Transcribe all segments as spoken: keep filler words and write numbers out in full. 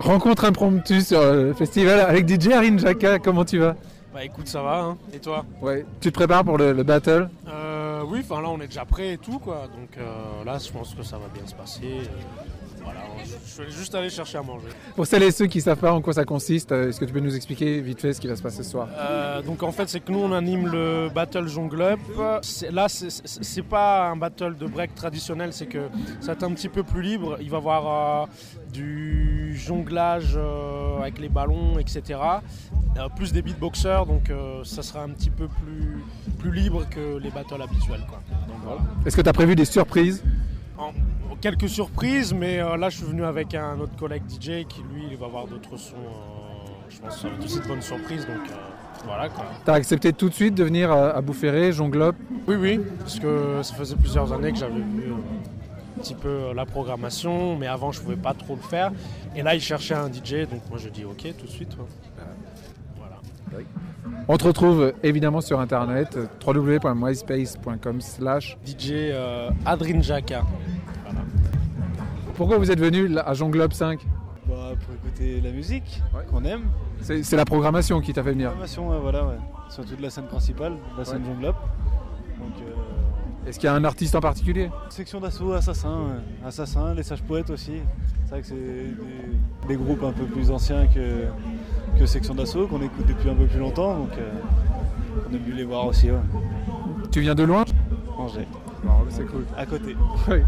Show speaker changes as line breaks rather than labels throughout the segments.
Rencontre impromptue sur le festival avec D J Harin Jaka, comment tu vas?
Bah écoute, ça va, hein. Et toi?
Ouais. Tu te prépares pour le, le battle?
euh, Oui, enfin là on est déjà prêt et tout quoi, donc euh, là je pense que ça va bien se passer. Euh, voilà, je vais juste aller chercher à manger.
Pour celles et ceux qui ne savent pas en quoi ça consiste, est-ce que tu peux nous expliquer vite fait ce qui va se passer ce soir?
euh, Donc en fait c'est que nous on anime le Battle Jongle Up. C'est, là c'est, c'est, c'est pas un battle de break traditionnel, c'est que ça va être un petit peu plus libre. Il va y avoir euh, du jonglage euh, avec les ballons, et cetera. Euh, plus des beatboxers, donc euh, ça sera un petit peu plus, plus libre que les battles habituels quoi. Donc, voilà.
Est-ce que tu as prévu des surprises?
En, quelques surprises, mais euh, là je suis venu avec un autre collègue D J qui lui il va avoir d'autres sons, euh, je pense que ça va être aussi de bonnes surprises, donc euh, voilà quoi.
T'as accepté tout de suite de venir à, à Boufféré, Jongle Up?
Oui oui, parce que ça faisait plusieurs années que j'avais vu euh, un petit peu euh, la programmation, mais avant je pouvais pas trop le faire, et là il cherchait un D J, donc moi j'ai dit ok tout de suite. Ouais. Voilà.
Oui. On te retrouve évidemment sur internet, w w w point myspace point com slash
D J euh, Harin Jaka. Voilà.
Pourquoi vous êtes venu à Jongle Up cinq?
Bah, pour écouter la musique, ouais, qu'on aime.
C'est, c'est la programmation qui t'a fait venir?
La programmation, ouais, voilà, ouais. Surtout de la scène principale, la scène ouais. Jongle Up. Donc, euh...
Est-ce qu'il y a un artiste en particulier?
Section d'assaut, Assassin, ouais. Assassin, les Sages Poètes aussi. C'est vrai que c'est des, des groupes un peu plus anciens que, que Section d'assaut, qu'on écoute depuis un peu plus longtemps, donc euh, on a dû les voir aussi. Ouais.
Tu viens de loin?
Angers.
Oh, c'est cool.
À côté.
Oui.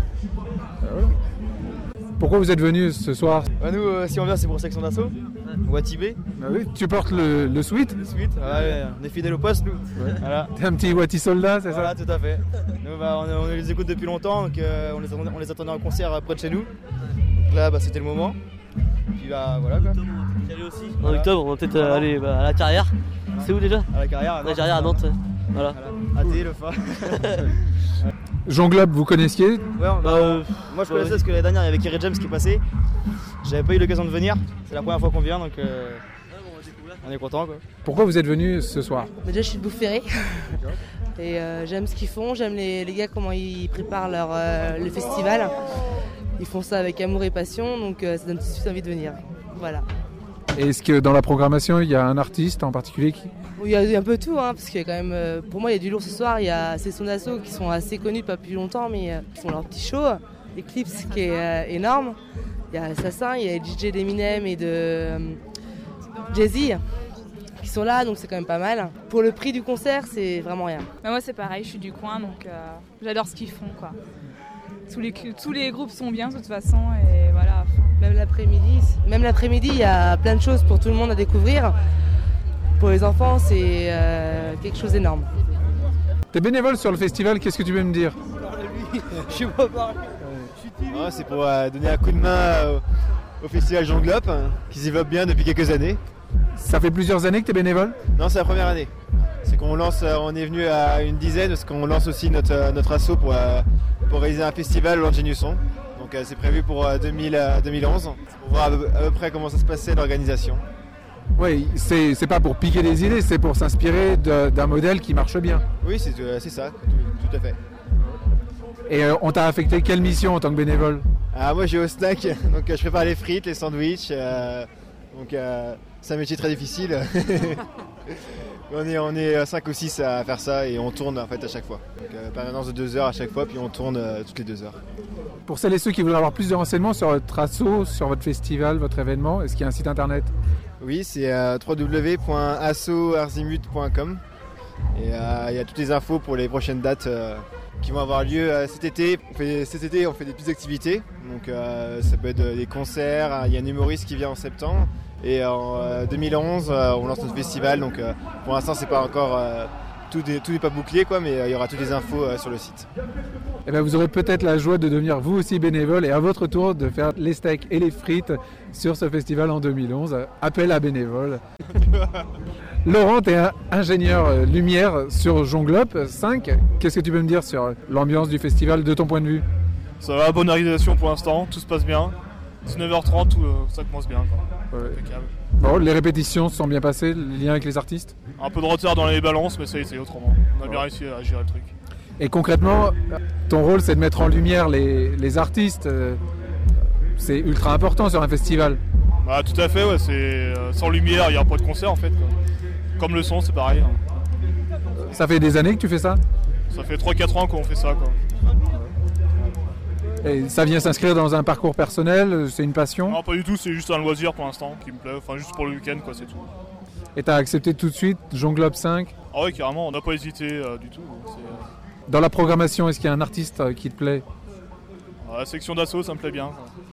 Pourquoi vous êtes venus ce soir?
Bah nous, euh, si on vient, c'est pour Section d'assaut, ou à Tibet.
Bah oui, tu portes le, le sweat?
Le sweat, ouais, on est fidèles au poste, nous.
Ouais.
Voilà.
T'es un petit Wati soldat, c'est
voilà,
ça?
Voilà, tout à fait. Nous, bah, on, on les écoute depuis longtemps, donc euh, on, les, on les attendait en concert près de chez nous. Donc là, bah, c'était le moment. Puis bah voilà quoi.
Aussi. En octobre, on va peut-être voilà. aller bah, à la Carrière. Voilà. C'est où déjà?
À la Carrière, à
la Carrière à Nantes. Voilà.
voilà. A T, le F A.
Jongle Up, vous connaissiez?
Ouais, bah, euh, moi je connaissais ouais. parce que l'année dernière il y avait Kerry James qui passait. J'avais pas eu l'occasion de venir, c'est la première fois qu'on vient donc euh, on est content quoi.
Pourquoi vous êtes venus ce soir?
Déjà je suis de Boufféré et euh, j'aime ce qu'ils font, j'aime les, les gars comment ils préparent leur, euh, le festival. Ils font ça avec amour et passion donc euh, ça donne tout de suite envie de venir. Voilà.
Et est-ce que dans la programmation il y a un artiste en particulier qui...
Il y a un peu tout, hein, parce qu'il y a quand même, pour moi il y a du lourd ce soir, il y a Section d'assaut qui sont assez connus pas depuis longtemps mais euh, qui font leur petit show, Eclipse qui est euh, énorme, il y a Assassin, il y a D J d'Eminem et de euh, Jay-Z qui sont là donc c'est quand même pas mal. Pour le prix du concert c'est vraiment rien.
Bah moi c'est pareil, je suis du coin donc euh, j'adore ce qu'ils font quoi. Tous les, tous les groupes sont bien de toute façon et voilà.
Même l'après-midi, même l'après-midi il y a plein de choses pour tout le monde à découvrir. Pour les enfants, c'est euh, quelque chose d'énorme.
T'es bénévole sur le festival, qu'est-ce que tu veux me dire?
Je suis pas parlé.
Ouais, c'est pour euh, donner un coup de main euh, au festival Jongle Up, hein, qui se développe bien depuis quelques années.
Ça fait plusieurs années que t'es bénévole?
Non, c'est la première année. C'est qu'on lance, euh, on est venu à une dizaine, parce qu'on lance aussi notre, euh, notre asso pour, euh, pour réaliser un festival au Langénusson. Donc euh, c'est prévu pour euh, deux mille, euh, deux mille onze, pour voir à peu, à peu près comment ça se passait l'organisation.
Oui, c'est, c'est pas pour piquer des idées, c'est pour s'inspirer de, d'un modèle qui marche bien.
Oui, c'est, euh, c'est ça, tout, tout à fait.
Et euh, on t'a affecté quelle mission en tant que bénévole?
Ah, moi j'ai au snack, donc euh, je prépare les frites, les sandwichs, euh, donc euh, c'est un métier très difficile. on est, on est cinq ou six à faire ça et on tourne en fait à chaque fois. Donc euh, permanence de deux heures à chaque fois, puis on tourne euh, toutes les deux heures.
Pour celles et ceux qui veulent avoir plus de renseignements sur votre asso, sur votre festival, votre événement, est-ce qu'il y a un site internet?
Oui, c'est euh, w w w point asso arzimut point com et il euh, y a toutes les infos pour les prochaines dates euh, qui vont avoir lieu euh, cet été. On fait, cet été, on fait des petites activités, donc euh, ça peut être des concerts, il y a un humoriste qui vient en septembre et en euh, deux mille onze, euh, on lance notre festival, donc euh, pour l'instant c'est pas encore, euh, tout n'est tout n'est pas bouclé quoi, mais il euh, y aura toutes les infos euh, sur le site.
Eh bien, vous aurez peut-être la joie de devenir vous aussi bénévole et à votre tour de faire les steaks et les frites sur ce festival en deux mille onze. Appel à bénévoles. Laurent, tu es ingénieur lumière sur Jongle Up cinq. Qu'est-ce que tu peux me dire sur l'ambiance du festival de ton point de vue?
Ça va, bonne organisation pour l'instant, tout se passe bien. dix-neuf heures trente, tout, ça commence bien. Quoi.
Ouais. Bon, les répétitions se sont bien passées, les liens avec les artistes?
Un peu de retard dans les balances, mais ça c'est autrement. On a bien réussi à gérer le truc.
Et concrètement, ton rôle c'est de mettre en lumière les, les artistes. C'est ultra important sur un festival.
Bah tout à fait, ouais, c'est euh, sans lumière, il n'y a pas de concert en fait. Quoi. Comme le son, c'est pareil. Hein.
Ça fait des années que tu fais ça?
Ça fait trois quatre ans qu'on fait ça. Quoi.
Et ça vient s'inscrire dans un parcours personnel? C'est une passion?
Non, pas du tout, c'est juste un loisir pour l'instant qui me plaît. Enfin, juste pour le week-end, quoi, c'est tout.
Et t'as accepté tout de suite Jonglobe cinq?
Ah ouais, carrément, on n'a pas hésité euh, du tout. C'est, euh...
Dans la programmation, est-ce qu'il y a un artiste euh, qui te plaît?
La section d'assaut, ça me plaît bien. Quoi.